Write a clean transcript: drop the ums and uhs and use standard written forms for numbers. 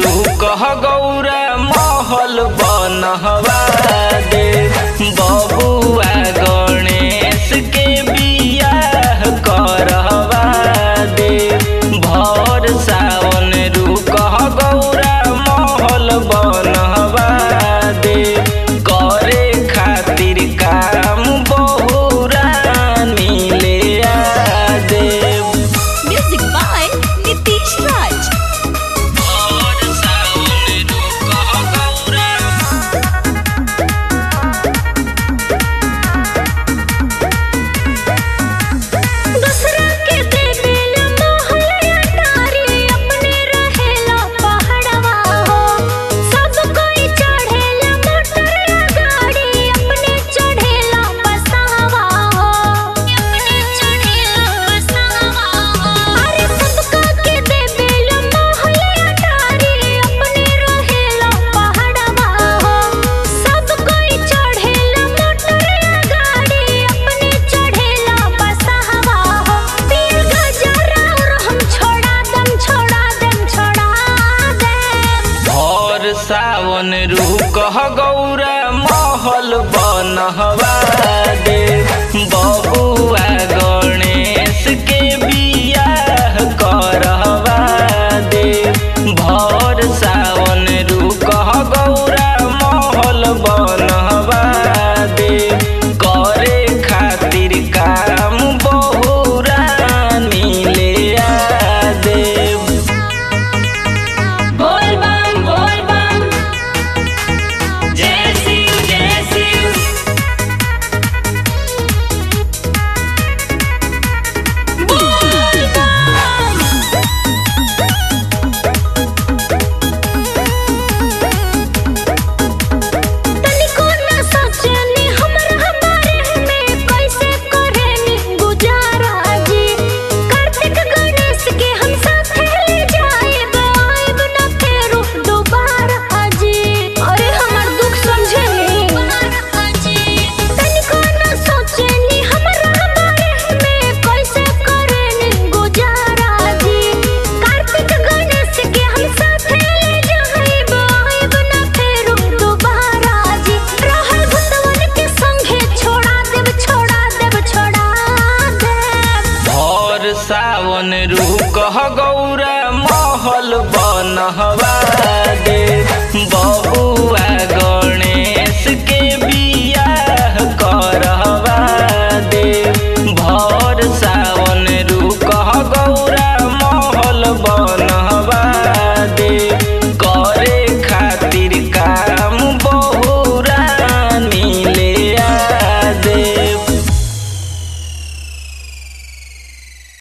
रुकह गौरा महल बनहवा दे। बबुआ गणेश के बियाह करवा दे। भर सावन रुकह गौरा महल बनहवा दे। करे खातिर काम बहुरा मिले आ दे। Music by Nitish Raj. दूसरा के देवेला मोहलिया तारी अपने रहेला पहाड़वा हो। सब कोई चढ़ेला मोटर गाड़ी अपने चढ़ेला बसहवा हो। अपने चढ़ेला बसहवा हो। अरे सबका के देवेला मोहलिया तारी अपने रहेला पहाड़वा हो। सब कोई चढ़ेला मोटर गाड़ी अपने चढ़ेला बसहवा हो। पीर गजरा और हम छोड़ा देम छोड़ा देम छोड़ा देम। भर सावन रुकह गौरा महल बनहवा